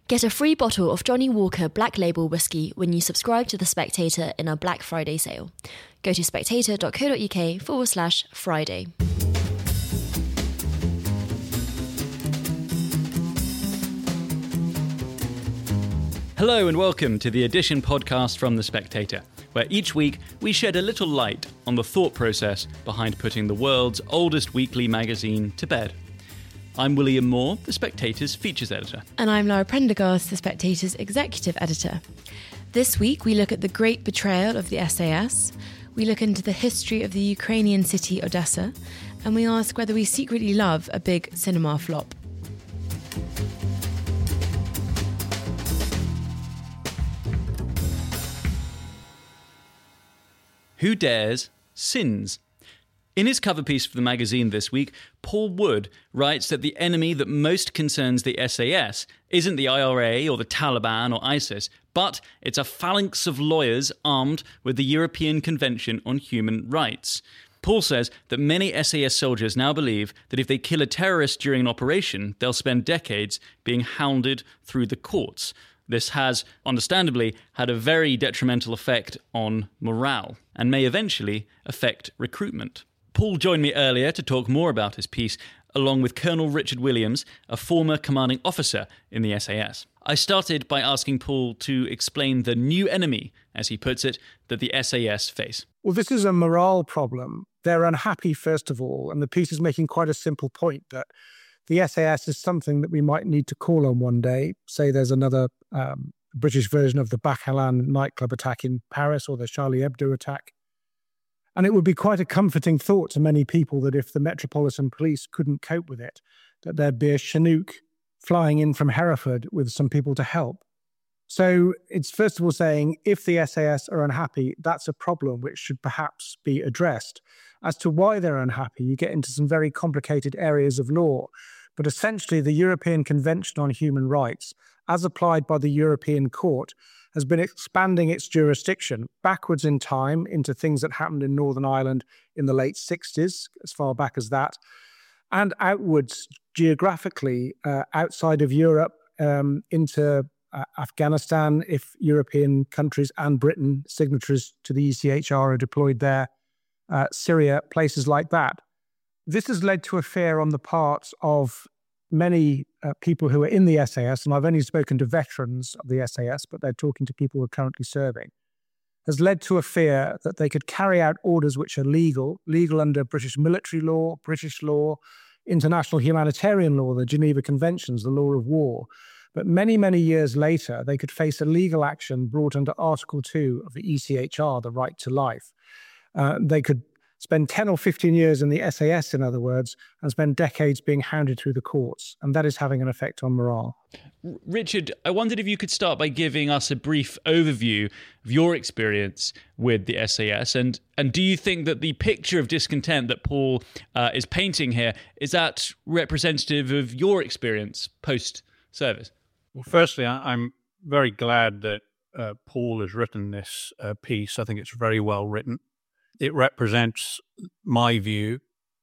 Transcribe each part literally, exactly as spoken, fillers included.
Get a free bottle of Johnny Walker Black Label Whiskey when you subscribe to The Spectator in our Black Friday sale. Go to spectator.co.uk forward slash Friday. Hello and welcome to the Edition podcast from The Spectator, where each week we shed a little light on the thought process behind putting the world's oldest weekly magazine to bed. I'm William Moore, The Spectator's features editor. And I'm Lara Prendergast, The Spectator's executive editor. This week we look at the great betrayal of the S A S, we look into the history of the Ukrainian city Odessa, and we ask whether we secretly love a big cinema flop. Who Dares Sins. In his cover piece for the magazine this week, Paul Wood writes that the enemy that most concerns the S A S isn't the I R A or the Taliban or ISIS, but it's a phalanx of lawyers armed with the European Convention on Human Rights. Paul says that many S A S soldiers now believe that if they kill a terrorist during an operation, they'll spend decades being hounded through the courts. This has, understandably, had a very detrimental effect on morale and may eventually affect recruitment. Paul joined me earlier to talk more about his piece, along with Colonel Richard Williams, a former commanding officer in the S A S. I started by asking Paul to explain the new enemy, as he puts it, that the S A S face. Well, this is a morale problem. They're unhappy, first of all, and the piece is making quite a simple point that the S A S is something that we might need to call on one day. Say there's another um, British version of the Bataclan nightclub attack in Paris or the Charlie Hebdo attack. And it would be quite a comforting thought to many people that if the Metropolitan Police couldn't cope with it, that there'd be a Chinook flying in from Hereford with some people to help. So it's first of all saying if the S A S are unhappy, that's a problem which should perhaps be addressed. As to why they're unhappy, you get into some very complicated areas of law. But essentially, the European Convention on Human Rights, as applied by the European Court, has been expanding its jurisdiction backwards in time into things that happened in Northern Ireland in the late sixties, as far back as that, and outwards geographically uh, outside of Europe um, into uh, Afghanistan, if European countries and Britain, signatories to the E C H R, are deployed there, uh, Syria, places like that. This has led to a fear on the part of many uh, people who are in the S A S, and I've only spoken to veterans of the S A S, but they're talking to people who are currently serving, has led to a fear that they could carry out orders which are legal, legal under British military law, British law, international humanitarian law, the Geneva Conventions, the law of war. But many, many years later, they could face a legal action brought under Article two of the E C H R, the right to life. Uh, they could spend ten or fifteen years in the S A S, in other words, and spend decades being hounded through the courts. And that is having an effect on morale. Richard, I wondered if you could start by giving us a brief overview of your experience with the S A S. And, and do you think that the picture of discontent that Paul uh, is painting here, is that representative of your experience post-service? Well, firstly, I'm very glad that uh, Paul has written this uh, piece. I think it's very well written. It represents my view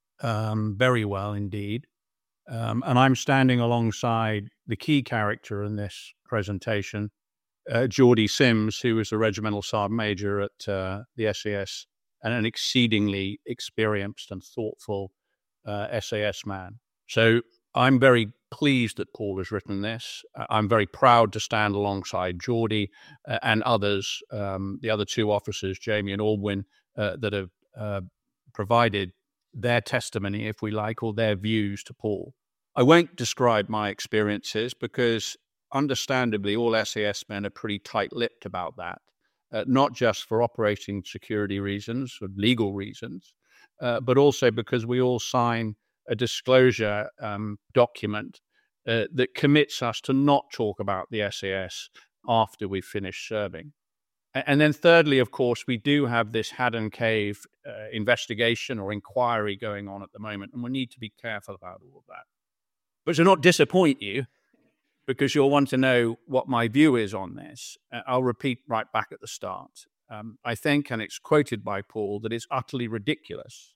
um, very well indeed. Um, and I'm standing alongside the key character in this presentation, uh, Geordie Sims, who was a regimental sergeant major at uh, the S A S and an exceedingly experienced and thoughtful uh, S A S man. So I'm very pleased that Paul has written this. Uh, I'm very proud to stand alongside Geordie uh, and others, um, the other two officers, Jamie and Aldwyn, Uh, that have uh, provided their testimony, if we like, or their views to Paul. I won't describe my experiences because, understandably, all S A S men are pretty tight-lipped about that, uh, not just for operating security reasons or legal reasons, uh, but also because we all sign a disclosure um, document uh, that commits us to not talk about the S A S after we've finished serving. And then thirdly, of course, we do have this Haddon Cave uh, investigation or inquiry going on at the moment, and we need to be careful about all of that. But to not disappoint you, because you'll want to know what my view is on this, uh, I'll repeat right back at the start. Um, I think, and it's quoted by Paul, that it's utterly ridiculous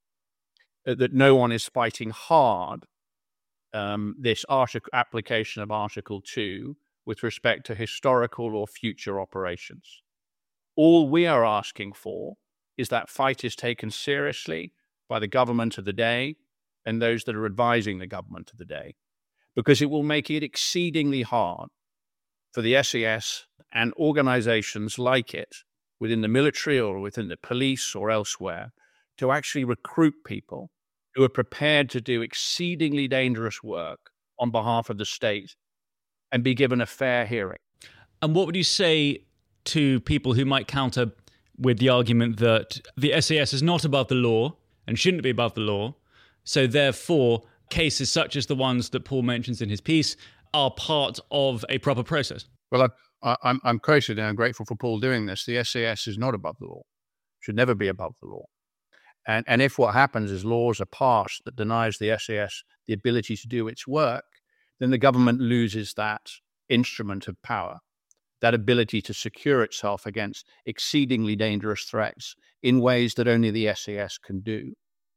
uh, that no one is fighting hard um, this article, application of Article two with respect to historical or future operations. All we are asking for is that fight is taken seriously by the government of the day and those that are advising the government of the day, because it will make it exceedingly hard for the S E S and organizations like it within the military or within the police or elsewhere to actually recruit people who are prepared to do exceedingly dangerous work on behalf of the state and be given a fair hearing. And what would you say to people who might counter with the argument that the S A S is not above the law and shouldn't be above the law, so therefore cases such as the ones that Paul mentions in his piece are part of a proper process? Well, I, I'm, I'm quoted and I'm grateful for Paul doing this. The S A S is not above the law, should never be above the law. And, and if what happens is laws are passed that denies the S A S the ability to do its work, then the government loses that instrument of power, that ability to secure itself against exceedingly dangerous threats in ways that only the S A S can do.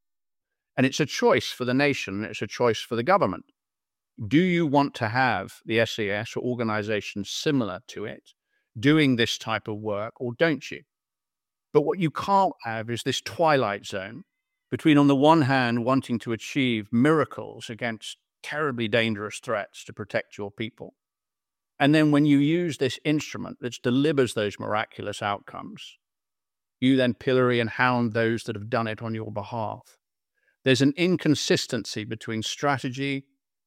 And it's a choice for the nation, it's a choice for the government. Do you want to have the S A S or organizations similar to it doing this type of work, or don't you? But what you can't have is this twilight zone between, on the one hand, wanting to achieve miracles against terribly dangerous threats to protect your people, and then when you use this instrument that delivers those miraculous outcomes, you then pillory and hound those that have done it on your behalf. There's an inconsistency between strategy,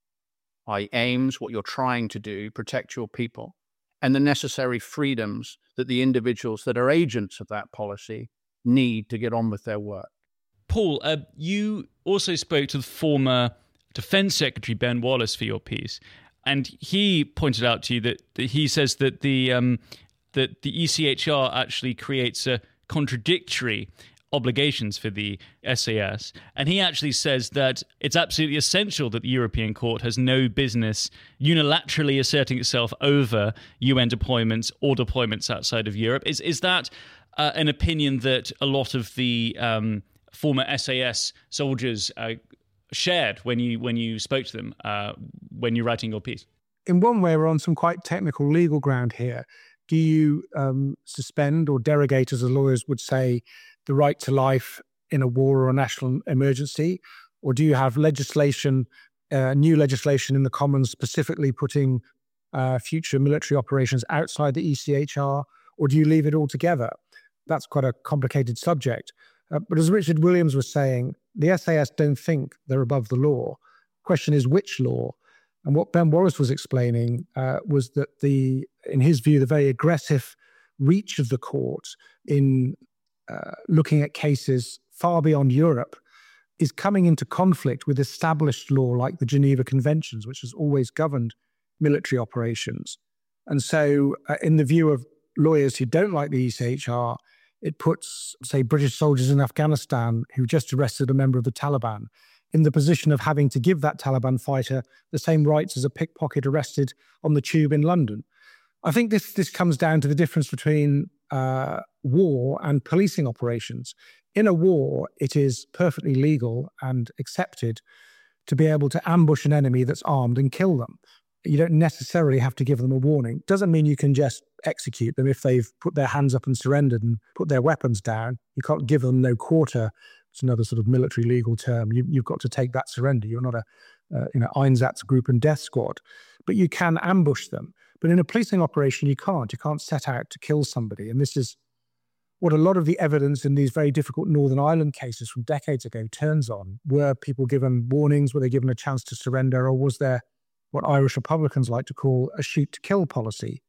I aims, what you're trying to do, protect your people, and the necessary freedoms that the individuals that are agents of that policy need to get on with their work. Paul, uh, you also spoke to the former Defense Secretary Ben Wallace for your piece, and he pointed out to you that, that he says that the um, that the E C H R actually creates a contradictory obligations for the S A S, and he actually says that it's absolutely essential that the European Court has no business unilaterally asserting itself over U N deployments or deployments outside of Europe. Is is that uh, an opinion that a lot of the um, former S A S soldiers uh, shared when you when you spoke to them uh, when you're writing your piece? In one way, we're on some quite technical legal ground here. Do you um, suspend or derogate, as the lawyers would say, the right to life in a war or a national emergency? Or do you have legislation, uh, new legislation in the Commons specifically putting uh, future military operations outside the E C H R? Or do you leave it all together? That's quite a complicated subject. Uh, but as Richard Williams was saying, the S A S don't think they're above the law. Question is, which law? And what Ben Wallace was explaining uh, was that the, in his view, the very aggressive reach of the court in uh, looking at cases far beyond Europe is coming into conflict with established law like the Geneva Conventions, which has always governed military operations. And so uh, in the view of lawyers who don't like the E C H R, it puts, say, British soldiers in Afghanistan who just arrested a member of the Taliban in the position of having to give that Taliban fighter the same rights as a pickpocket arrested on the tube in London. I think this this comes down to the difference between uh, war and policing operations. In a war, it is perfectly legal and accepted to be able to ambush an enemy that's armed and kill them. You don't necessarily have to give them a warning. Doesn't mean you can just execute them if they've put their hands up and surrendered and put their weapons down. You can't give them no quarter. It's another sort of military legal term. You, you've got to take that surrender. You're not a uh, you know, Einsatz group and death squad. But you can ambush them. But in a policing operation, you can't. You can't set out to kill somebody. And this is what a lot of the evidence in these very difficult Northern Ireland cases from decades ago turns on. Were people given warnings? Were they given a chance to surrender? Or was there what Irish Republicans like to call a shoot-to-kill policy?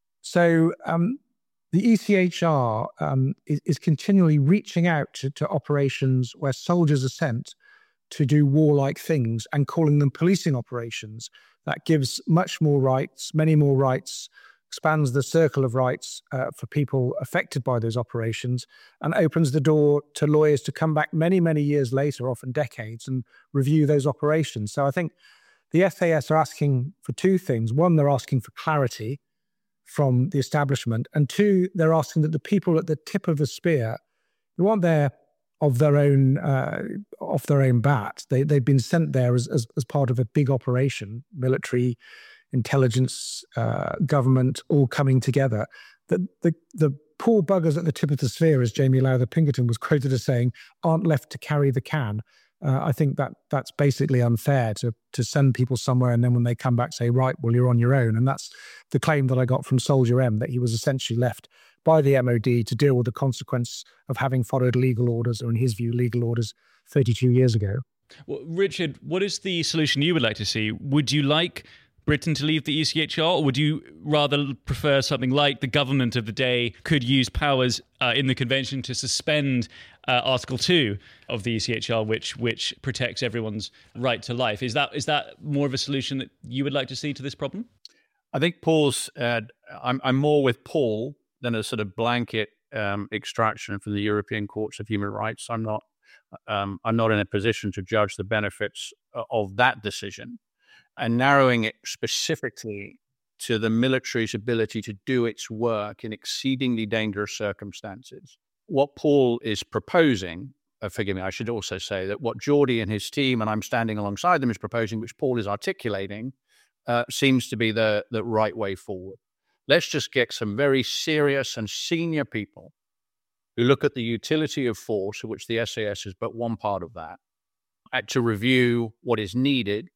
So um, the E C H R um, is, is continually reaching out to, to operations where soldiers are sent to do warlike things and calling them policing operations. That gives much more rights, many more rights, expands the circle of rights uh, for people affected by those operations, and opens the door to lawyers to come back many, many years later, often decades, and review those operations. So I think the S A S are asking for two things. One, they're asking for clarity from the establishment. And two, they're asking that the people at the tip of the spear, who aren't there of their own, uh, off their own bat, they, they've been sent there as, as, as part of a big operation, military, intelligence, uh, government, all coming together. The, the, the poor buggers at the tip of the sphere, as Jamie Lowther Pinkerton was quoted as saying, aren't left to carry the can. Uh, I think that that's basically unfair to to send people somewhere and then when they come back say, right, well, you're on your own. And that's the claim that I got from Soldier M, that he was essentially left by the M O D to deal with the consequence of having followed legal orders, or in his view, legal orders thirty-two years ago. Well, Richard, what is the solution you would like to see? Would you like Britain to leave the E C H R, or would you rather prefer something like the government of the day could use powers uh, in the convention to suspend uh, Article two of the E C H R, which which protects everyone's right to life? Is that is that more of a solution that you would like to see to this problem? I think Paul's, uh, I'm, I'm more with Paul than a sort of blanket um, extraction from the European Courts of Human Rights. I'm not, um, I'm not in a position to judge the benefits of that decision. And narrowing it specifically to the military's ability to do its work in exceedingly dangerous circumstances. What Paul is proposing, uh, forgive me, I should also say that what Geordie and his team, and I'm standing alongside them, is proposing, which Paul is articulating, uh, seems to be the, the right way forward. Let's just get some very serious and senior people who look at the utility of force, of which the S A S is but one part of that, uh, to review what is needed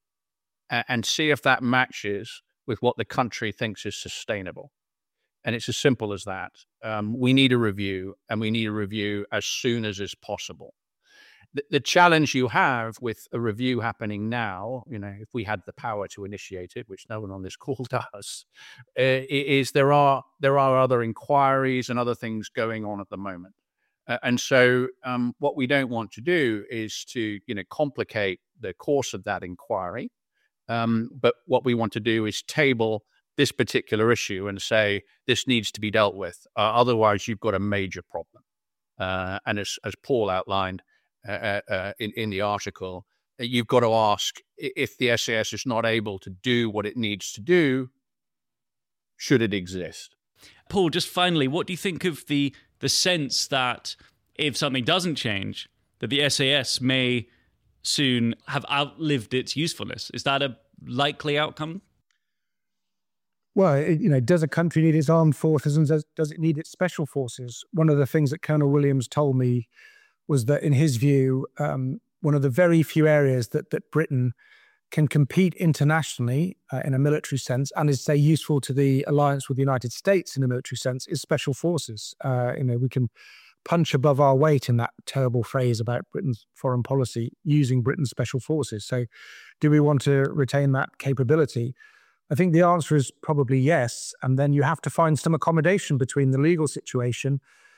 and see if that matches with what the country thinks is sustainable. And it's as simple as that. Um, we need a review, and we need a review as soon as is possible. The, the challenge you have with a review happening now, you know, if we had the power to initiate it, which no one on this call does, uh, is there are there are other inquiries and other things going on at the moment. Uh, and so um, what we don't want to do is to, you know, complicate the course of that inquiry. Um, but what we want to do is table this particular issue and say this needs to be dealt with. Uh, otherwise, you've got a major problem. Uh, and as, as Paul outlined uh, uh, in, in the article, you've got to ask, if the S A S is not able to do what it needs to do, should it exist? Paul, just finally, what do you think of the the sense that if something doesn't change, that the S A S may soon have outlived its usefulness? Is that a likely outcome? Well, it, you know, does a country need its armed forces, and does, does it need its special forces? One of the things that Colonel Williams told me was that, in his view, um, one of the very few areas that that Britain can compete internationally uh, in a military sense, and is, say, useful to the alliance with the United States in a military sense, is special forces. Uh, you know, we can punch above our weight in that terrible phrase about Britain's foreign policy, using Britain's special forces. So do we want to retain that capability? I think the answer is probably yes. And then you have to find some accommodation between the legal situation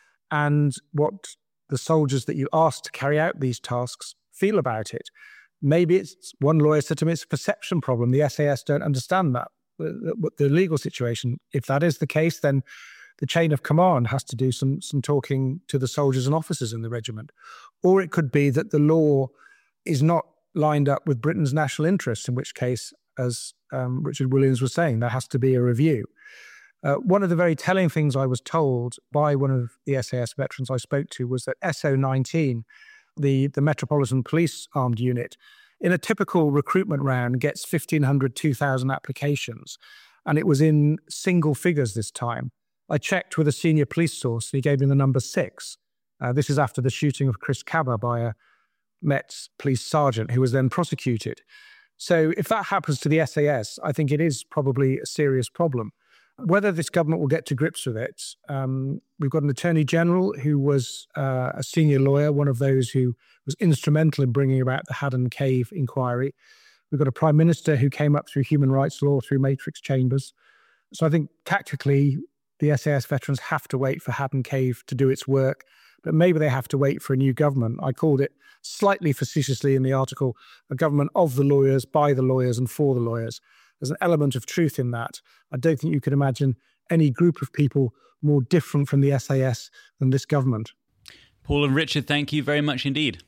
and what the soldiers that you ask to carry out these tasks feel about it. Maybe it's, one lawyer said to me, it's a perception problem. The S A S don't understand that, the, the legal situation. If that is the case, then the chain of command has to do some some talking to the soldiers and officers in the regiment. Or it could be that the law is not lined up with Britain's national interests, in which case, as um, Richard Williams was saying, there has to be a review. Uh, one of the very telling things I was told by one of the S A S veterans I spoke to was that S O nineteen, the, the Metropolitan Police Armed Unit, in a typical recruitment round gets fifteen hundred, two thousand applications. And it was in single figures this time. I checked with a senior police source, and he gave me the number six. Uh, this is after the shooting of Chris Cabba by a Met police sergeant who was then prosecuted. So if that happens to the S A S, I think it is probably a serious problem. Whether this government will get to grips with it, um, we've got an Attorney General who was uh, a senior lawyer, one of those who was instrumental in bringing about the Haddon Cave inquiry. We've got a Prime Minister who came up through human rights law, through matrix chambers. So I think tactically, the S A S veterans have to wait for Haddon Cave to do its work, but maybe they have to wait for a new government. I called it slightly facetiously in the article, a government of the lawyers, by the lawyers, and for the lawyers. There's an element of truth in that. I don't think you could imagine any group of people more different from the S A S than this government. Paul and Richard, thank you very much indeed.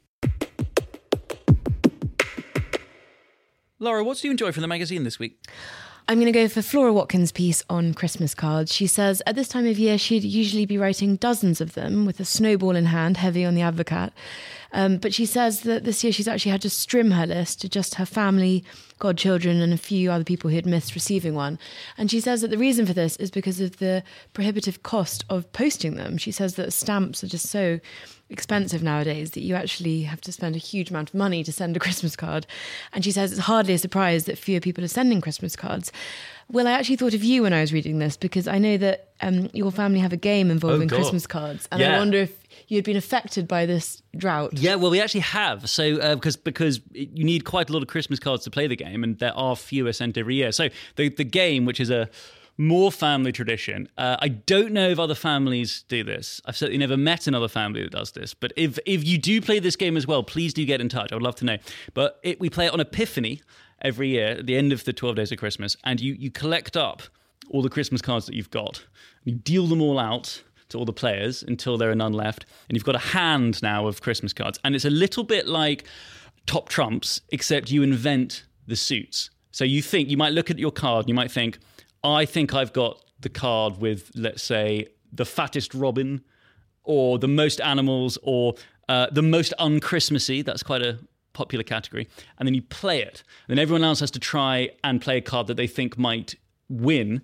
Laura, what do you enjoy from the magazine this week? I'm going to go for Flora Watkins' piece on Christmas cards. She says at this time of year, she'd usually be writing dozens of them with a snowball in hand, heavy on the advocate. Um, but she says that this year she's actually had to trim her list to just her family, godchildren and a few other people who had missed receiving one. And she says that the reason for this is because of the prohibitive cost of posting them. She says that stamps are just so expensive nowadays that you actually have to spend a huge amount of money to send a Christmas card. And she says it's hardly a surprise that fewer people are sending Christmas cards. Well, I actually thought of you when I was reading this, because I know that um, your family have a game involving oh, Christmas cards. And yeah. I wonder if you had been affected by this drought. Yeah, well, we actually have. So, uh, because because you need quite a lot of Christmas cards to play the game, and there are fewer sent every year. So the the game, which is a more family tradition, uh, I don't know if other families do this. I've certainly never met another family that does this. But if if you do play this game as well, please do get in touch. I would love to know. But it, we play it on Epiphany every year at the end of the twelve days of Christmas, and you you collect up all the Christmas cards that you've got. You deal them all out to all the players until there are none left, and you've got a hand now of Christmas cards. And it's a little bit like Top Trumps, except you invent the suits. So you think, you might look at your card and you might think, I think I've got the card with, let's say, the fattest robin, or the most animals, or uh, the most un-Christmassy. That's quite a popular category. And then you play it. And then everyone else has to try and play a card that they think might win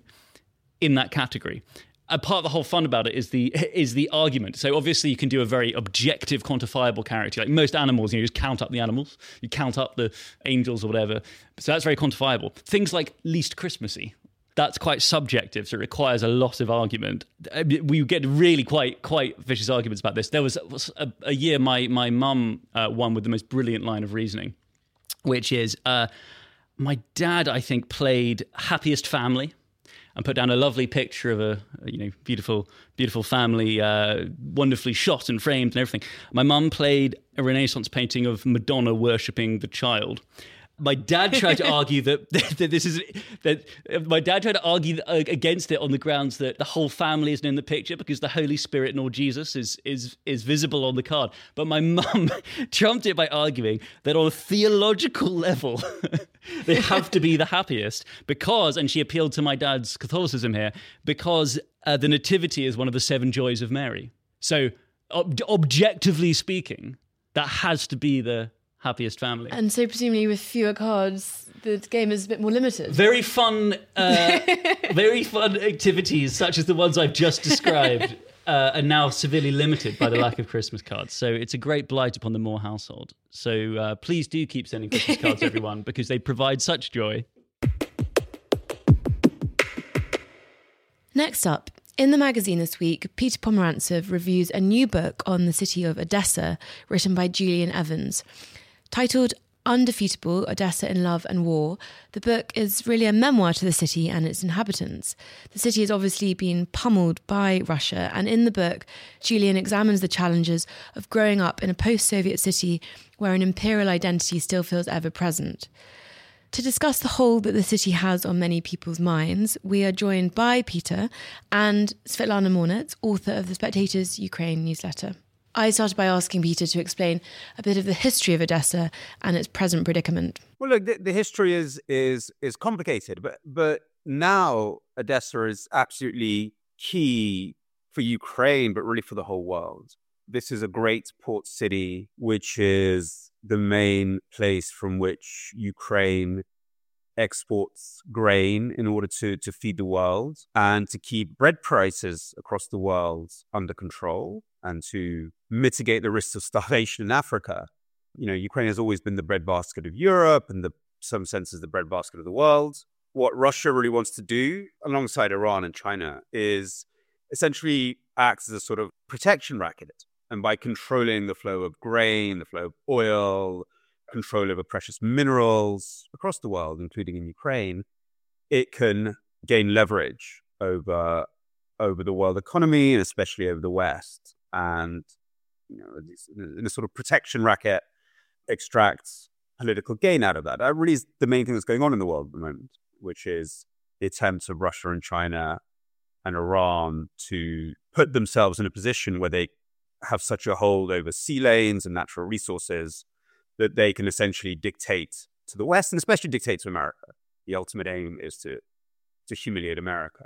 in that category. A part of the whole fun about it is the is the argument. So obviously you can do a very objective, quantifiable character. Like most animals, you know, you just count up the animals, you count up the angels or whatever. So that's very quantifiable. Things like least Christmassy, that's quite subjective, so it requires a lot of argument. We get really quite quite vicious arguments about this. There was a, a year my my mum uh, won with the most brilliant line of reasoning, which is uh, my dad, I think, played Happiest Family, and put down a lovely picture of a, you know, beautiful, beautiful family, uh, wonderfully shot and framed and everything. My mum played a Renaissance painting of Madonna worshipping the child. My dad tried to argue that, that this is that my dad tried to argue against it on the grounds that the whole family isn't in the picture because the Holy Spirit nor Jesus is is is visible on the card. But my mum trumped it by arguing that on a theological level they have to be the happiest because, and she appealed to my dad's Catholicism here, because uh, the Nativity is one of the seven joys of Mary. So ob- objectively speaking, that has to be the happiest family. And so presumably with fewer cards, the game is a bit more limited. Very fun, uh, very fun activities such as the ones I've just described uh, are now severely limited by the lack of Christmas cards. So it's a great blight upon the Moore household. So uh, please do keep sending Christmas cards, everyone, because they provide such joy. Next up, in the magazine this week, Peter Pomerantsev reviews a new book on the city of Odessa, written by Julian Evans. Titled Undefeatable, Odessa in Love and War, the book is really a memoir to the city and its inhabitants. The city has obviously been pummeled by Russia, and in the book, Julian examines the challenges of growing up in a post-Soviet city where an imperial identity still feels ever present. To discuss the hold that the city has on many people's minds, we are joined by Peter and Svetlana Mornets, author of the Spectator's Ukraine newsletter. I started by asking Peter to explain a bit of the history of Odessa and its present predicament. Well, look, the, the history is is is complicated, but but now Odessa is absolutely key for Ukraine, but really for the whole world. This is a great port city, which is the main place from which Ukraine exports grain in order to, to feed the world and to keep bread prices across the world under control and to mitigate the risks of starvation in Africa. You know, Ukraine has always been the breadbasket of Europe and, the some senses, the breadbasket of the world. What Russia really wants to do, alongside Iran and China, is essentially acts as a sort of protection racket. And by controlling the flow of grain, the flow of oil, control over precious minerals across the world, including in Ukraine, it can gain leverage over, over the world economy and especially over the West. And, you know, in a sort of protection racket, extracts political gain out of that. That really is the main thing that's going on in the world at the moment, which is the attempts of Russia and China and Iran to put themselves in a position where they have such a hold over sea lanes and natural resources that they can essentially dictate to the West and especially dictate to America. The ultimate aim is to to humiliate America.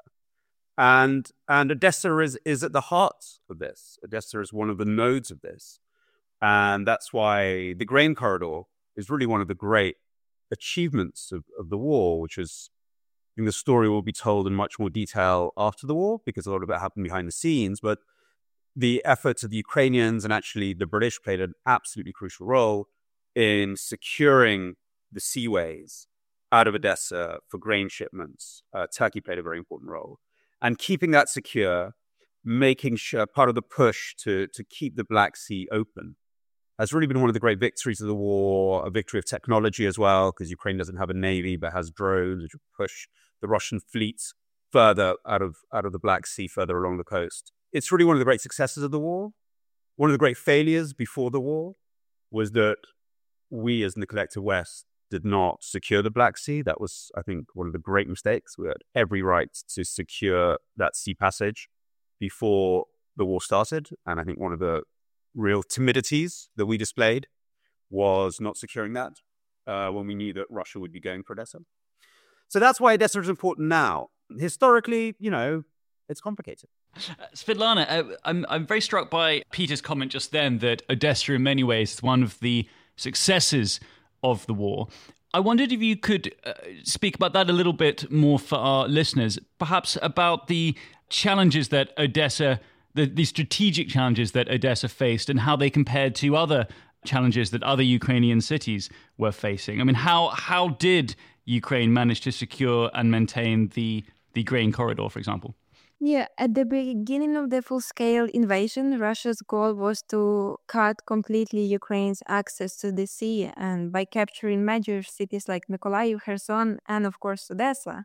And and Odessa is, is at the heart of this. Odessa is one of the nodes of this. And that's why the grain corridor is really one of the great achievements of, of the war, which is, I think the story will be told in much more detail after the war because a lot of it happened behind the scenes. But the efforts of the Ukrainians and actually the British played an absolutely crucial role in securing the seaways out of Odessa for grain shipments. Uh, Turkey played a very important role. And keeping that secure, making sure part of the push to, to keep the Black Sea open has really been one of the great victories of the war, a victory of technology as well, because Ukraine doesn't have a navy, but has drones which push the Russian fleets further out of, out of the Black Sea, further along the coast. It's really one of the great successes of the war. One of the great failures before the war was that we as in the collective West did not secure the Black Sea. That was, I think, one of the great mistakes. We had every right to secure that sea passage before the war started. And I think one of the real timidities that we displayed was not securing that uh, when we knew that Russia would be going for Odessa. So that's why Odessa is important now. Historically, you know, it's complicated. Uh, Svetlana, uh, I'm I'm very struck by Peter's comment just then that Odessa in many ways is one of the successes of the war. I wondered if you could uh, speak about that a little bit more for our listeners, perhaps about the challenges that Odessa, the, the strategic challenges that Odessa faced and how they compared to other challenges that other Ukrainian cities were facing. I mean, how how did Ukraine manage to secure and maintain the, the grain corridor, for example? Yeah, at the beginning of the full-scale invasion, Russia's goal was to cut completely Ukraine's access to the sea, and by capturing major cities like Mykolaiv, Kherson, and of course Odessa.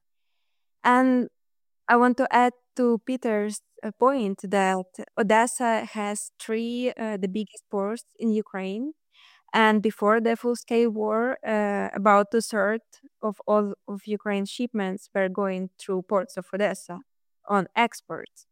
And I want to add to Peter's uh, point that Odessa has three uh, the biggest ports in Ukraine, and before the full-scale war, uh, about two-thirds of all of Ukraine's shipments were going through ports of Odessa on exports.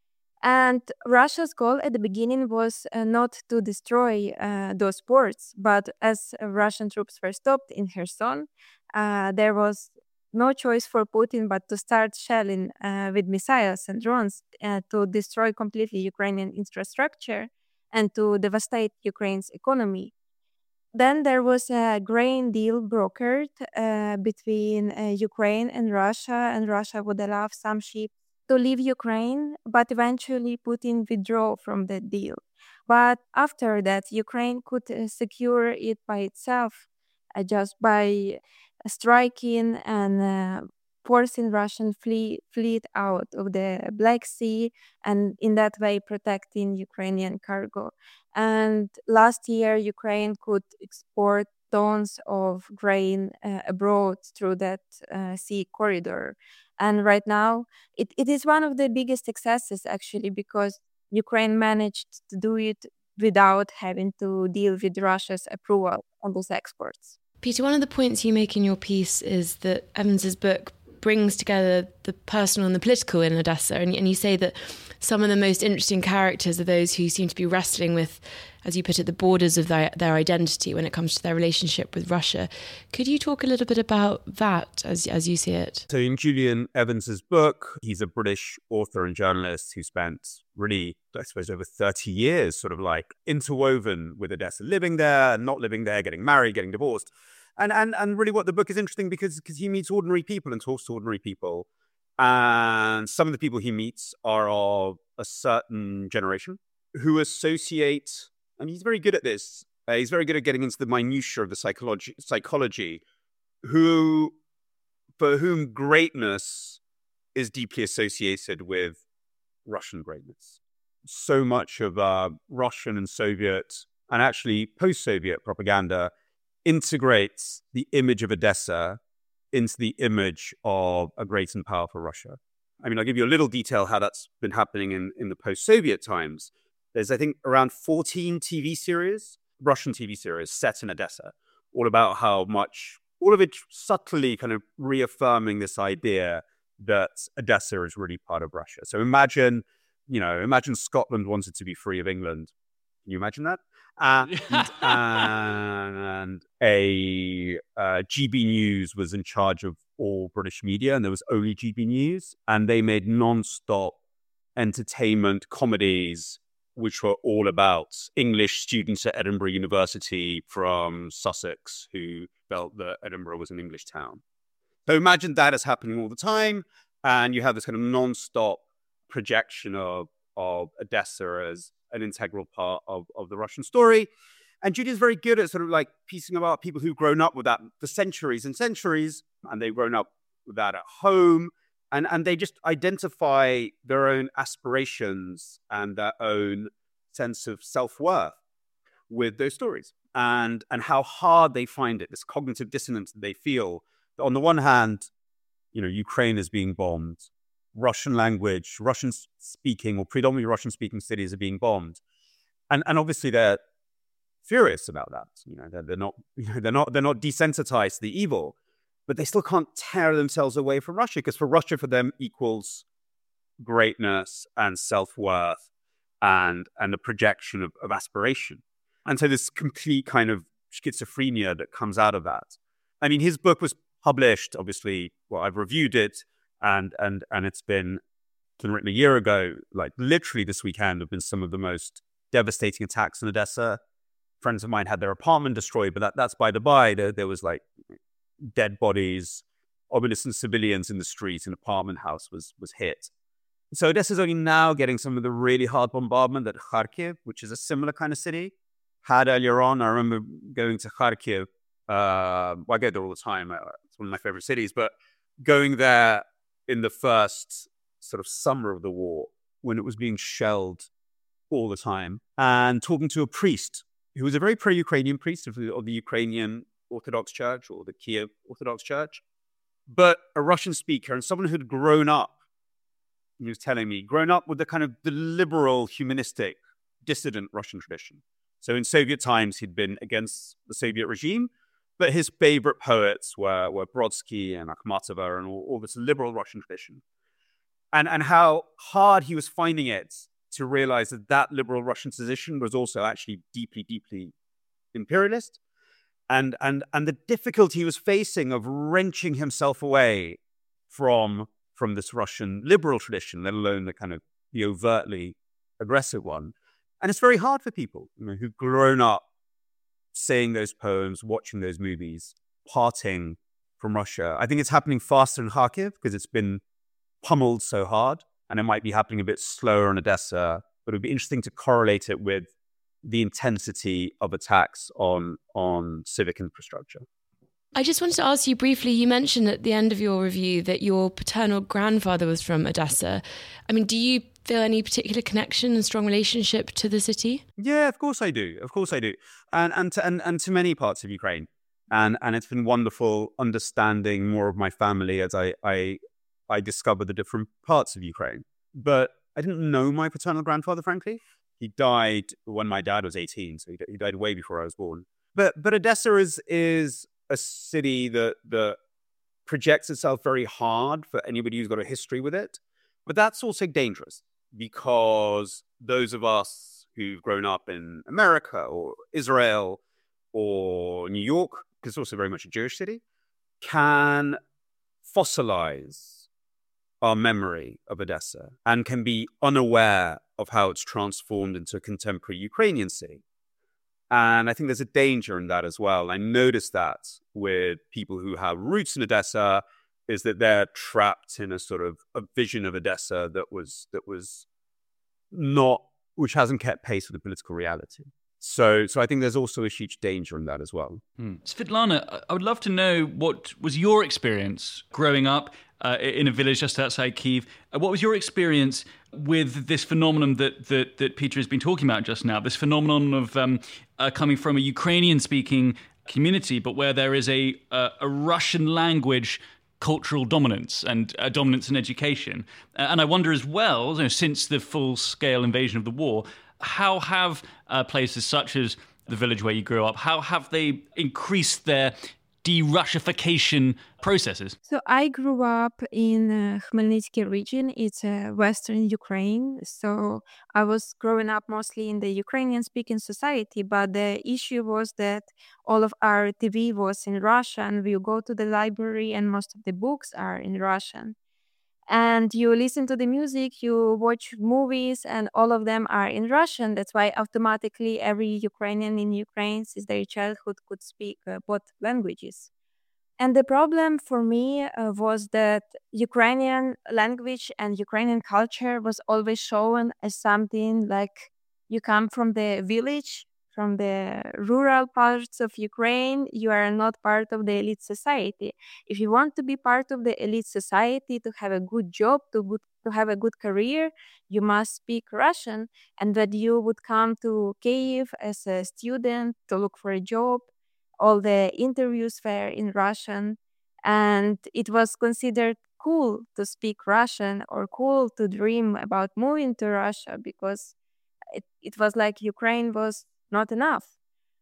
And Russia's goal at the beginning was uh, not to destroy uh, those ports, but as uh, Russian troops were stopped in Kherson, uh, there was no choice for Putin but to start shelling uh, with missiles and drones uh, to destroy completely Ukrainian infrastructure and to devastate Ukraine's economy. Then there was a grain deal brokered uh, between uh, Ukraine and Russia, and Russia would allow some ships to leave Ukraine, but eventually Putin withdrew from that deal. But after that, Ukraine could uh, secure it by itself uh, just by striking and uh, forcing Russian fleet, fleet out of the Black Sea, and in that way protecting Ukrainian cargo. And last year, Ukraine could export tons of grain uh, abroad through that uh, sea corridor. And right now, it, it is one of the biggest successes, actually, because Ukraine managed to do it without having to deal with Russia's approval on those exports. Peter, one of the points you make in your piece is that Evans's book brings together the personal and the political in Odessa. And, and you say that some of the most interesting characters are those who seem to be wrestling with, as you put it, the borders of their, their identity when it comes to their relationship with Russia. Could you talk a little bit about that as as you see it? So in Julian Evans's book, he's a British author and journalist who spent really, I suppose, over thirty years sort of like interwoven with Odessa, living there, not living there, getting married, getting divorced. And and and really what the book is interesting because because he meets ordinary people and talks to ordinary people. And some of the people he meets are of a certain generation who associate, and he's very good at this, uh, he's very good at getting into the minutiae of the psychology, psychology, who, for whom greatness is deeply associated with Russian greatness. So much of uh, Russian and Soviet, and actually post-Soviet propaganda integrates the image of Odessa into the image of a great and powerful Russia. I mean, I'll give you a little detail how that's been happening in, in the post-Soviet times. There's, I think, around fourteen T V series, Russian T V series set in Odessa, all about how much, all of it subtly kind of reaffirming this idea that Odessa is really part of Russia. So imagine, you know, imagine Scotland wanted to be free of England. Can you imagine that? And, and a uh, G B News was in charge of all British media, and there was only G B News, and they made non-stop entertainment comedies, which were all about English students at Edinburgh University from Sussex who felt that Edinburgh was an English town. So imagine that is happening all the time, and you have this kind of non-stop projection of, of Odessa as an integral part of, of the Russian story. And Judy is very good at sort of like piecing about people who've grown up with that for centuries and centuries, and they've grown up with that at home, and, and they just identify their own aspirations and their own sense of self-worth with those stories, and and how hard they find it, this cognitive dissonance that they feel. On the one hand, you know, Ukraine is being bombed, Russian language, Russian speaking or predominantly Russian speaking cities are being bombed. And and obviously they're furious about that. You know, they're, they're not, you know, they're not, they're not desensitized to the evil, but they still can't tear themselves away from Russia, because for Russia, for them equals greatness and self-worth and, and a projection of, of aspiration. And so this complete kind of schizophrenia that comes out of that. I mean, his book was published, obviously, well, I've reviewed it, and and and it's been, been written a year ago. Like literally this weekend have been some of the most devastating attacks in Odessa. Friends of mine had their apartment destroyed, but that, that's by the by. There, there was like dead bodies, innocent civilians in the street, an apartment house was was hit. So Odessa's only now getting some of the really hard bombardment that Kharkiv, which is a similar kind of city, had earlier on. I remember going to Kharkiv. Uh, well, I go there all the time. It's one of my favorite cities. But going there in the first sort of summer of the war, when it was being shelled all the time, and talking to a priest who was a very pro-Ukrainian priest of the, of the Ukrainian Orthodox Church, or the Kiev Orthodox Church, but a Russian speaker and someone who'd grown up, he was telling me, grown up with the kind of the liberal, humanistic, dissident Russian tradition. So in Soviet times, he'd been against the Soviet regime, but his favorite poets were, were Brodsky and Akhmatova and all, all this liberal Russian tradition. And, and how hard he was finding it to realize that that liberal Russian tradition was also actually deeply, deeply imperialist. And, and, and the difficulty he was facing of wrenching himself away from, from this Russian liberal tradition, let alone the kind of the overtly aggressive one. And it's very hard for people, you know, who've grown up saying those poems, watching those movies, parting from Russia. I think it's happening faster in Kharkiv because it's been pummeled so hard, and it might be happening a bit slower in Odessa, but it would be interesting to correlate it with the intensity of attacks on, on civic infrastructure. I just wanted to ask you briefly, you mentioned at the end of your review that your paternal grandfather was from Odessa. I mean, do you feel any particular connection and strong relationship to the city? Yeah, of course I do. Of course I do. And and to, and, and to many parts of Ukraine. And and it's been wonderful understanding more of my family as I, I, I discovered the different parts of Ukraine. But I didn't know my paternal grandfather, frankly. He died when my dad was eighteen, so he, he died way before I was born. But but Odessa is is a city that, that projects itself very hard for anybody who's got a history with it. But that's also dangerous, because those of us who've grown up in America or Israel or New York, because it's also very much a Jewish city, can fossilize our memory of Odessa and can be unaware of how it's transformed into a contemporary Ukrainian city. And I think there's a danger in that as well. I noticed that with people who have roots in Odessa, is that they're trapped in a sort of a vision of Odessa that was that was not, which hasn't kept pace with the political reality. So, so I think there's also a huge danger in that as well. Hmm. Svetlana, I would love to know what was your experience growing up uh, in a village just outside Kyiv. Uh, what was your experience with this phenomenon that that, that Peter has been talking about just now? This phenomenon of um, uh, coming from a Ukrainian-speaking community, but where there is a a, a Russian language cultural dominance and uh, dominance in education. Uh, and I wonder as well, you know, since the full-scale invasion of the war, how have uh, places such as the village where you grew up, how have they increased their de-Russification processes? So I grew up in uh, Khmelnytsky region. It's uh, Western Ukraine. So I was growing up mostly in the Ukrainian-speaking society, but the issue was that all of our T V was in Russian. We go to the library and most of the books are in Russian. And you listen to the music, you watch movies, and all of them are in Russian. That's why automatically every Ukrainian in Ukraine since their childhood could speak uh, both languages. And the problem for me uh, was that Ukrainian language and Ukrainian culture was always shown as something like you come from the village, from the rural parts of Ukraine, you are not part of the elite society. If you want to be part of the elite society, to have a good job, to good, to have a good career, you must speak Russian, and that you would come to Kyiv as a student to look for a job. All the interviews were in Russian, and it was considered cool to speak Russian or cool to dream about moving to Russia because it, it was like Ukraine was not enough.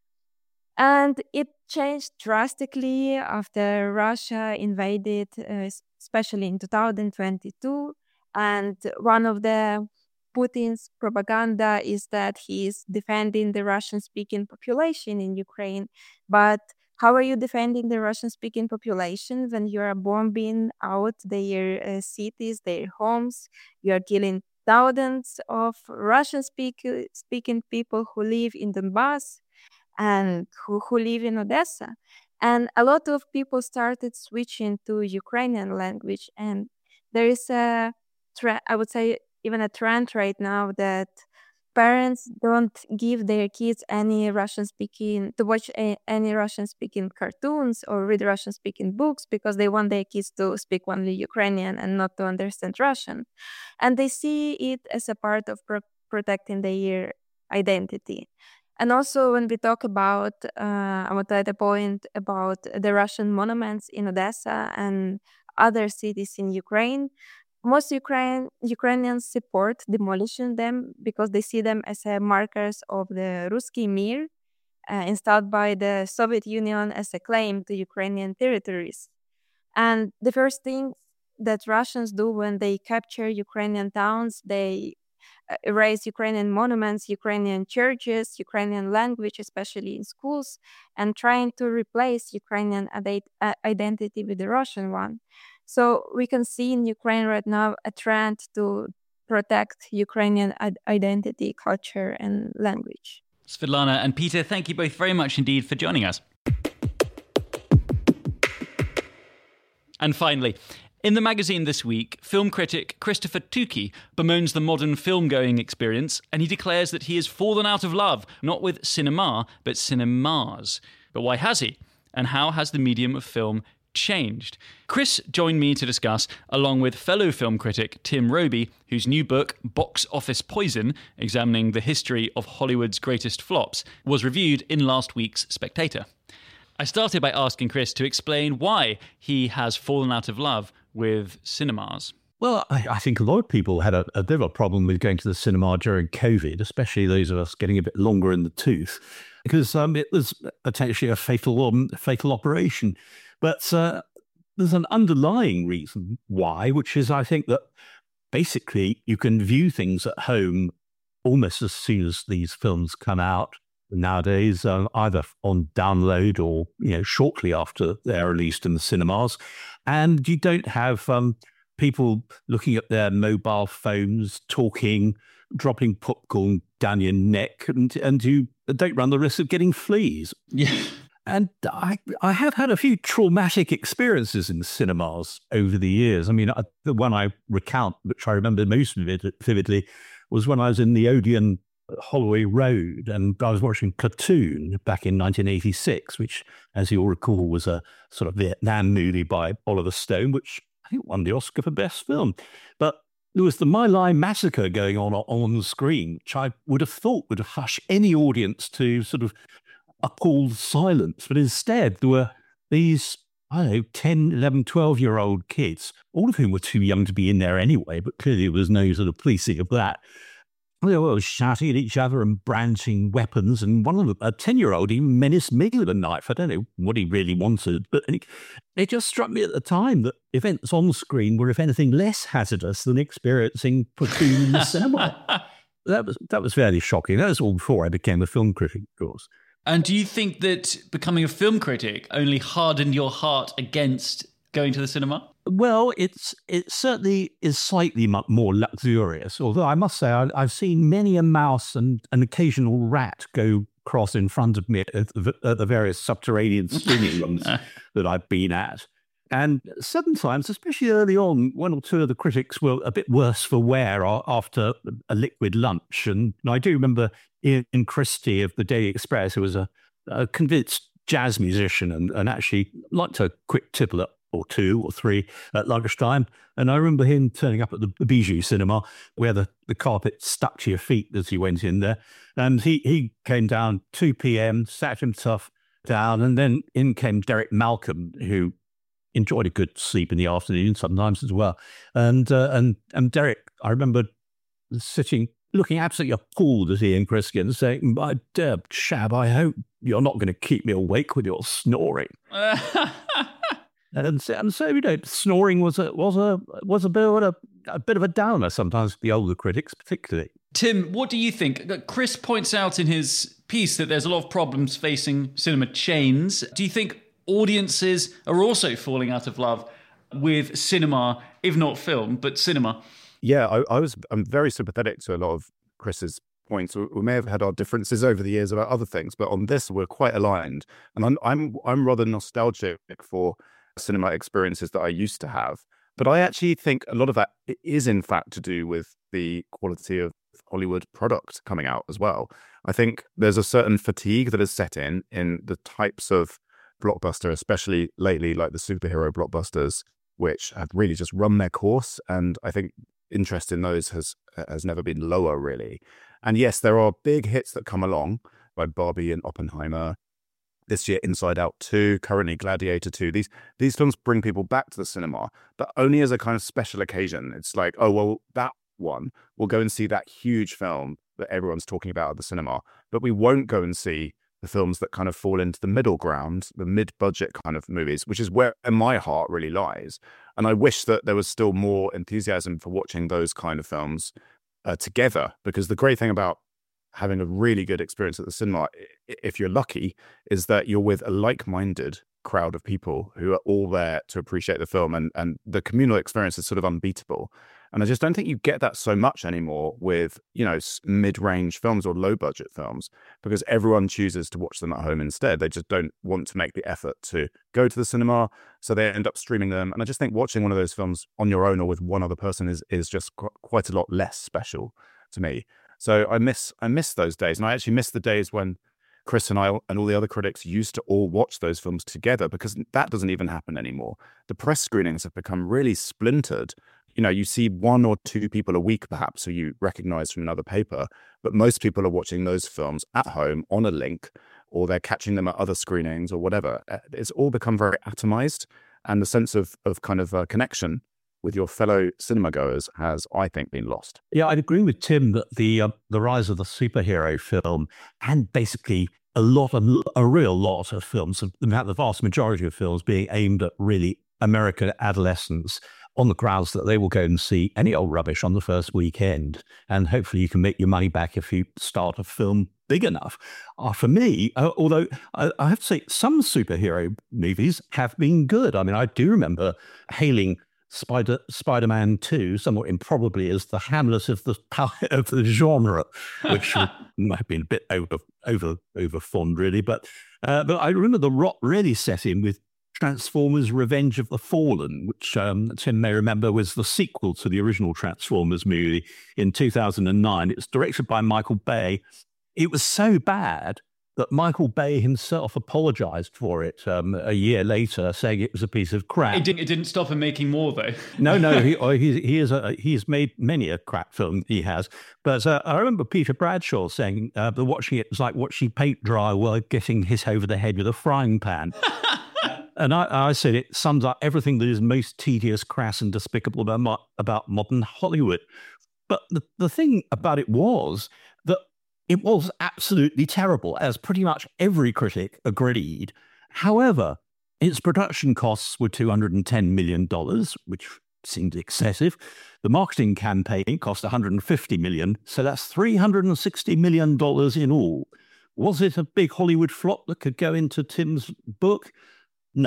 And it changed drastically after Russia invaded, uh, especially in two thousand twenty-two. And one of the Putin's propaganda is that he is defending the Russian-speaking population in Ukraine. But how are you defending the Russian-speaking population when you are bombing out their uh, cities, their homes? You are killing thousands of Russian-speaking people who live in Donbass and who, who live in Odessa. And a lot of people started switching to Ukrainian language. And there is a, tre- I would say, even a trend right now that parents don't give their kids any Russian-speaking, to watch a, any Russian-speaking cartoons or read Russian-speaking books because they want their kids to speak only Ukrainian and not to understand Russian. And they see it as a part of pro- protecting their identity. And also when we talk about, uh, I want to add a point about the Russian monuments in Odessa and other cities in Ukraine, most Ukraine, Ukrainians support demolishing them because they see them as uh, markers of the Ruski Mir, uh, installed by the Soviet Union as a claim to Ukrainian territories. And the first thing that Russians do when they capture Ukrainian towns, they uh, erase Ukrainian monuments, Ukrainian churches, Ukrainian language, especially in schools, and trying to replace Ukrainian ad- uh, identity with the Russian one. So we can see in Ukraine right now a trend to protect Ukrainian ad- identity, culture, and language. Svetlana and Peter, thank you both very much indeed for joining us. And finally, in the magazine this week, film critic Christopher Tukey bemoans the modern film-going experience, and he declares that he has fallen out of love, not with cinema, but cinemas. But why has he? And how has the medium of film changed? Chris joined me to discuss, along with fellow film critic Tim Robey, whose new book, Box Office Poison, examining the history of Hollywood's greatest flops, was reviewed in last week's Spectator. I started by asking Chris to explain why he has fallen out of love with cinemas. Well, I, I think a lot of people had a, a bit of a problem with going to the cinema during COVID, especially those of us getting a bit longer in the tooth, because um, it was potentially a fatal, um, fatal operation. But uh, there's an underlying reason why, which is I think that basically you can view things at home almost as soon as these films come out nowadays, uh, either on download or you know shortly after they're released in the cinemas, and you don't have um, people looking at their mobile phones, talking, dropping popcorn down your neck, and and you don't run the risk of getting fleas. Yeah. And I, I have had a few traumatic experiences in cinemas over the years. I mean, I, the one I recount, which I remember most vividly, was when I was in the Odeon Holloway Road and I was watching Platoon back in nineteen eighty-six, which, as you'll recall, was a sort of Vietnam movie by Oliver Stone, which I think won the Oscar for Best Film. But there was the My Lai massacre going on on the screen, which I would have thought would hush any audience to sort of appalled silence. But instead, there were these, I don't know, ten, eleven, twelve-year-old kids, all of whom were too young to be in there anyway, but clearly there was no sort of policing of that. They were shouting at each other and brandishing weapons, and one of them, a ten-year-old, even menaced me with a knife. I don't know what he really wanted, but it, it just struck me at the time that events on screen were, if anything, less hazardous than experiencing Platoon in the cinema. That was that was fairly shocking. That was all before I became a film critic, of course. And do you think that becoming a film critic only hardened your heart against going to the cinema? Well, it's it certainly is slightly mu- more luxurious. Although I must say, I, I've seen many a mouse and an occasional rat go cross in front of me at the, at the various subterranean screening rooms that I've been at. And sometimes, especially early on, one or two of the critics were a bit worse for wear a- after a liquid lunch. And I do remember Ian Christie of the Daily Express, who was a, a convinced jazz musician and, and actually liked a quick tipple or two or three at lunchtime. And I remember him turning up at the, the Bijou Cinema, where the, the carpet stuck to your feet as he went in there. And he, he came down two p.m., sat himself down, and then in came Derek Malcolm, who enjoyed a good sleep in the afternoon sometimes as well. And uh, and and Derek, I remember sitting, looking absolutely appalled at Ian Christie and saying, "My dear chap, I hope you're not going to keep me awake with your snoring." and, so, and so, you know, snoring was a was a was a bit of a, a bit of a downer sometimes for the older critics, particularly. Tim, what do you think? Chris points out in his piece that there's a lot of problems facing cinema chains. Do you think audiences are also falling out of love with cinema, if not film, but cinema? Yeah, I, I was. I'm very sympathetic to a lot of Chris's points. We, we may have had our differences over the years about other things, but on this, we're quite aligned. And I'm I'm I'm rather nostalgic for cinema experiences that I used to have. But I actually think a lot of that is, in fact, to do with the quality of Hollywood product coming out as well. I think there's a certain fatigue that has set in in the types of blockbuster, especially lately, like the superhero blockbusters, which have really just run their course. And I think interest in those has has never been lower, really. And yes, there are big hits that come along, like Barbie and Oppenheimer. This year, Inside Out two, currently Gladiator two. These these films bring people back to the cinema, but only as a kind of special occasion. It's like, oh, well, that one, we'll go and see that huge film that everyone's talking about at the cinema, but we won't go and see the films that kind of fall into the middle ground, the mid-budget kind of movies, which is where my heart really lies. And I wish that there was still more enthusiasm for watching those kind of films uh, together, because the great thing about having a really good experience at the cinema, if you're lucky, is that you're with a like-minded crowd of people who are all there to appreciate the film, and, and the communal experience is sort of unbeatable. And I just don't think you get that so much anymore with, you know, mid-range films or low-budget films, because everyone chooses to watch them at home instead. They just don't want to make the effort to go to the cinema, so they end up streaming them. And I just think watching one of those films on your own or with one other person is is just qu- quite a lot less special to me. So I miss I miss those days, and I actually miss the days when Chris and I and all the other critics used to all watch those films together, because that doesn't even happen anymore. The press screenings have become really splintered. You know, you see one or two people a week, perhaps, who you recognize from another paper, but most people are watching those films at home on a link, or they're catching them at other screenings or whatever. It's all become very atomized, and the sense of, of kind of uh, connection with your fellow cinema goers has, I think, been lost. Yeah, I'd agree with Tim that the uh, the rise of the superhero film, and basically a lot of a real lot of films, in fact, the vast majority of films being aimed at really American adolescents, on the grounds that they will go and see any old rubbish on the first weekend, and hopefully you can make your money back if you start a film big enough. Uh, for me, uh, although I, I have to say some superhero movies have been good. I mean, I do remember hailing Spider Spider-Man two, somewhat improbably, as the Hamlet of the of the genre, which might have been a bit over over over fond, really. But uh, but I remember the rot really set in with Transformers: Revenge of the Fallen, which um, Tim may remember was the sequel to the original Transformers movie in two thousand nine. It was directed by Michael Bay. It was so bad that Michael Bay himself apologized for it um, a year later, saying it was a piece of crap. It didn't, it didn't stop him making more, though. no, no, he, oh, he, he, is a, he has made many a crap film, he has. But uh, I remember Peter Bradshaw saying uh, that watching it was like watching paint dry while getting hit over the head with a frying pan. And I, I said it sums up everything that is most tedious, crass and despicable about, about modern Hollywood. But the, the thing about it was that it was absolutely terrible, as pretty much every critic agreed. However, its production costs were two hundred ten million dollars, which seemed excessive. The marketing campaign cost one hundred fifty million dollars, so that's three hundred sixty million dollars in all. Was it a big Hollywood flop that could go into Tim's book? No,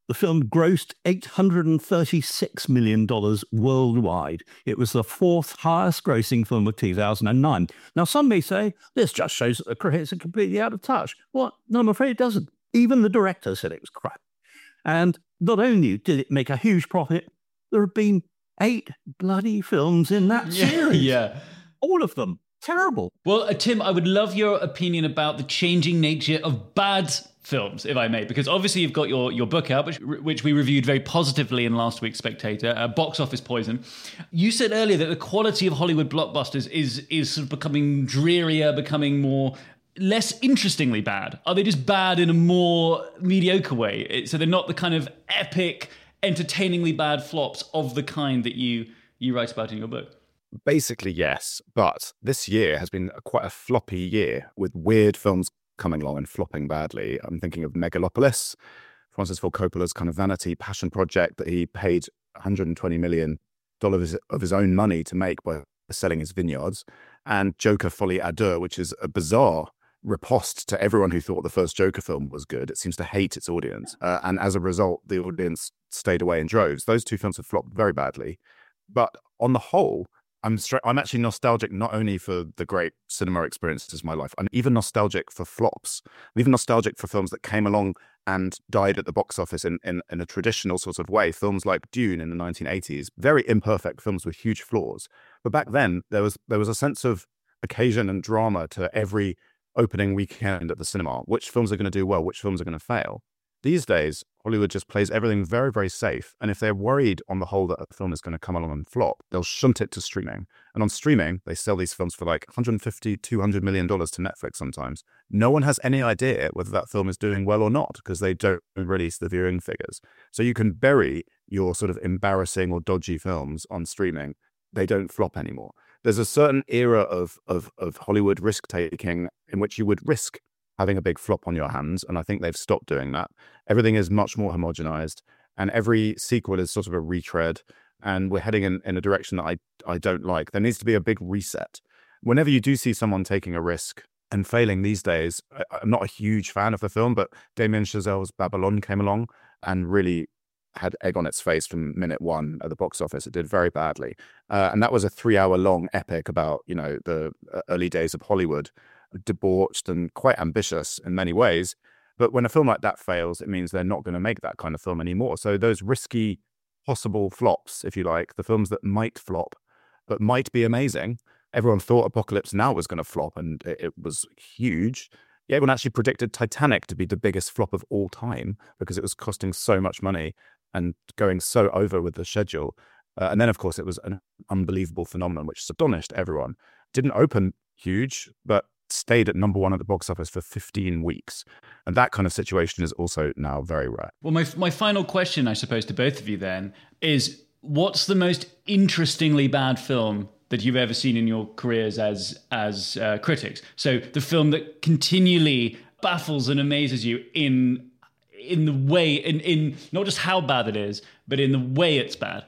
The film grossed eight hundred thirty-six million dollars worldwide. It was the fourth highest grossing film of two thousand nine. Now, some may say, this just shows that the critics are completely out of touch. Well, no, I'm afraid it doesn't. Even the director said it was crap. And not only did it make a huge profit, there have been eight bloody films in that yeah, series. Yeah. All of them. Terrible. Well, uh, Tim, I would love your opinion about the changing nature of bad films, if I may, because obviously you've got your, your book out, which, which we reviewed very positively in last week's Spectator, uh, Box Office Poison. You said earlier that the quality of Hollywood blockbusters is is sort of becoming drearier, becoming more less interestingly bad. Are they just bad in a more mediocre way? It, so they're not the kind of epic, entertainingly bad flops of the kind that you you write about in your book? Basically, yes. But this year has been quite a floppy year with weird films coming along and flopping badly. I'm thinking of Megalopolis, Francis Ford Coppola's kind of vanity passion project that he paid one hundred twenty million dollars of his own money to make by selling his vineyards, and Joker Folie à Deux, which is a bizarre riposte to everyone who thought the first Joker film was good. It seems to hate its audience. Uh, and as a result, the audience stayed away in droves. Those two films have flopped very badly. But on the whole, I'm stra- I'm actually nostalgic not only for the great cinema experiences of my life, I'm even nostalgic for flops. I'm even nostalgic for films that came along and died at the box office in, in, in a traditional sort of way. Films like Dune in the nineteen eighties, very imperfect films with huge flaws. But back then, there was there was a sense of occasion and drama to every opening weekend at the cinema. Which films are going to do well? Which films are going to fail? These days, Hollywood just plays everything very, very safe. And if they're worried on the whole that a film is going to come along and flop, they'll shunt it to streaming. And on streaming, they sell these films for like one hundred fifty, two hundred million dollars to Netflix sometimes. No one has any idea whether that film is doing well or not because they don't release the viewing figures. So you can bury your sort of embarrassing or dodgy films on streaming. They don't flop anymore. There's a certain era of, of, of Hollywood risk-taking in which you would risk having a big flop on your hands, and I think they've stopped doing that. Everything is much more homogenized, and every sequel is sort of a retread, and we're heading in, in a direction that I, I don't like. There needs to be a big reset. Whenever you do see someone taking a risk and failing these days, I, I'm not a huge fan of the film, but Damien Chazelle's Babylon came along and really had egg on its face from minute one at the box office. It did very badly. Uh, and that was a three-hour-long epic about, you know, the early days of Hollywood, debauched and quite ambitious in many ways. But when a film like that fails, it means they're not going to make that kind of film anymore. So those risky possible flops, if you like, the films that might flop but might be amazing. Everyone thought Apocalypse Now was going to flop, and it, it was huge. Yeah, everyone actually predicted Titanic to be the biggest flop of all time because it was costing so much money and going so over with the schedule. Uh, and then, of course, it was an unbelievable phenomenon which astonished everyone. Didn't open huge, but stayed at number one at the box office for fifteen weeks. And that kind of situation is also now very rare. Well, my my final question, I suppose, to both of you then is, what's the most interestingly bad film that you've ever seen in your careers as as uh, critics? So the film that continually baffles and amazes you in in the way, in, in not just how bad it is, but in the way it's bad.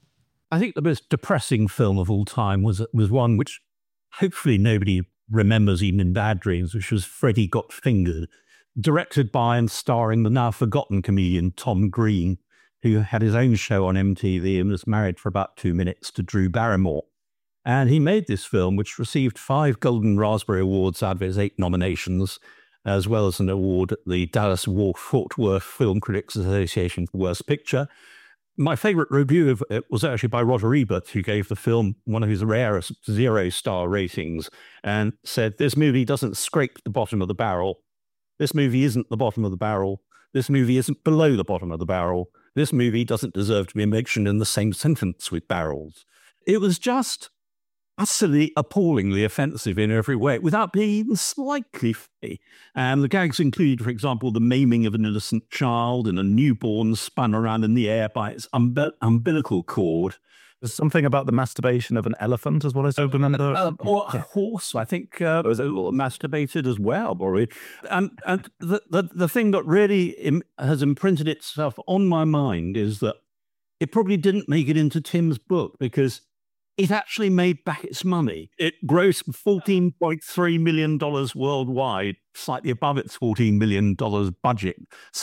I think the most depressing film of all time was was one which hopefully nobody remembers even in bad dreams, which was Freddy Got Fingered, directed by and starring the now forgotten comedian Tom Green, who had his own show on M T V and was married for about two minutes to Drew Barrymore. And he made this film, which received five Golden Raspberry Awards out of his eight nominations, as well as an award at the Dallas-Fort Worth Film Critics Association for Worst Picture. My favourite review of it was actually by Roger Ebert, who gave the film one of his rarest zero-star ratings and said, this movie doesn't scrape the bottom of the barrel. This movie isn't the bottom of the barrel. This movie isn't below the bottom of the barrel. This movie doesn't deserve to be mentioned in the same sentence with barrels. It was just utterly appallingly offensive in every way, without being even slightly funny. And the gags include, for example, the maiming of an innocent child and a newborn spun around in the air by its umb- umbilical cord. There's something about the masturbation of an elephant as well as open and uh, or a horse, I think, uh, was masturbated as well, probably. And and the, the the thing that really im- has imprinted itself on my mind is that it probably didn't make it into Tim's book because it actually made back its money. It grossed fourteen point three million dollars worldwide, slightly above its fourteen million dollars budget. So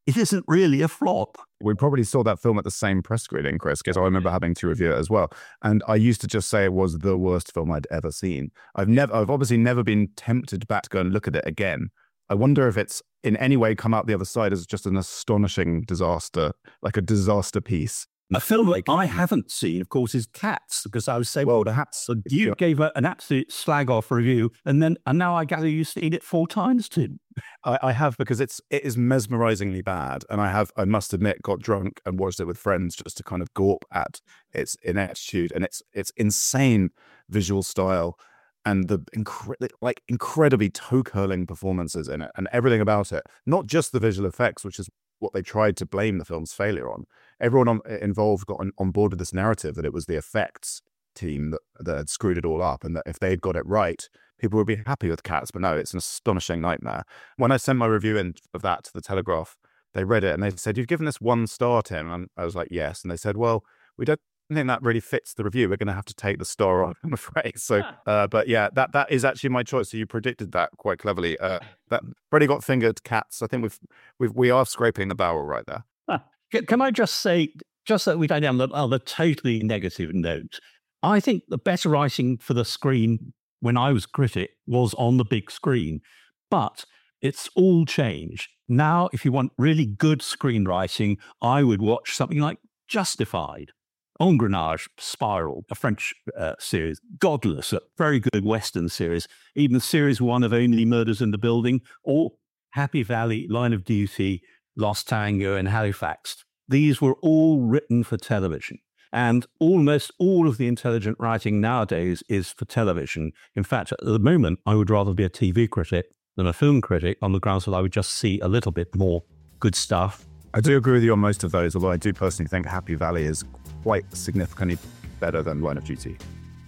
it isn't really a flop. We probably saw that film at the same press screening, Chris, because I remember having to review it as well. And I used to just say it was the worst film I'd ever seen. I've never, I've obviously never been tempted back to go and look at it again. I wonder if it's in any way come out the other side as just an astonishing disaster, like a disaster piece. A film like I haven't seen, of course, is Cats, because I would say, well, perhaps you yeah. gave a, an absolute slag off review, and then and now I gather you've seen it four times, Tim. I, I have, because it's it is mesmerizingly bad, and I have, I must admit, got drunk and watched it with friends just to kind of gawp at its ineptitude and its its insane visual style and the incre- like incredibly toe-curling performances in it and everything about it. Not just the visual effects, which is what they tried to blame the film's failure on. Everyone on, involved got on, on board with this narrative that it was the effects team that, that had screwed it all up, and that if they had got it right, people would be happy with Cats. But no, it's an astonishing nightmare. When I sent my review in of that to the Telegraph, they read it and they said, "You've given this one star, Tim." And I was like, "Yes." And they said, "Well, we don't think that really fits the review. We're going to have to take the star off, I'm afraid." So, uh, but yeah, that that is actually my choice. So you predicted that quite cleverly. Uh, that Freddie Got Fingered, Cats. I think we've we've we are scraping the barrel right there. Can, can I just say, just so we don't end on, on a totally negative note, I think the better writing for the screen when I was critic was on the big screen, but it's all changed. Now, if you want really good screenwriting, I would watch something like Justified, Engrenage, Spiral, a French uh, series, Godless, a very good Western series, even series one of Only Murders in the Building, or Happy Valley, Line of Duty, Lost Tango, and Halifax. These were all written for television. And almost all of the intelligent writing nowadays is for television. In fact, at the moment, I would rather be a T V critic than a film critic, on the grounds that I would just see a little bit more good stuff. I do agree with you on most of those, although I do personally think Happy Valley is quite significantly better than Line of Duty.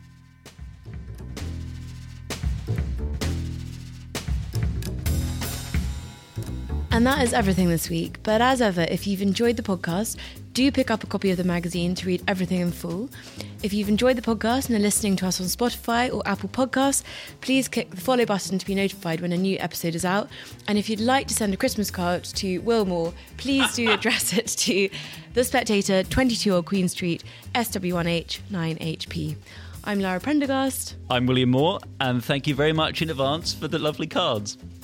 And that is everything this week. But as ever, if you've enjoyed the podcast, do pick up a copy of the magazine to read everything in full. If you've enjoyed the podcast and are listening to us on Spotify or Apple Podcasts, please click the follow button to be notified when a new episode is out. And if you'd like to send a Christmas card to Wilmore, please do address it to The Spectator, twenty-two Old Queen Street, S W one H nine H P. I'm Lara Prendergast. I'm William Moore, and thank you very much in advance for the lovely cards.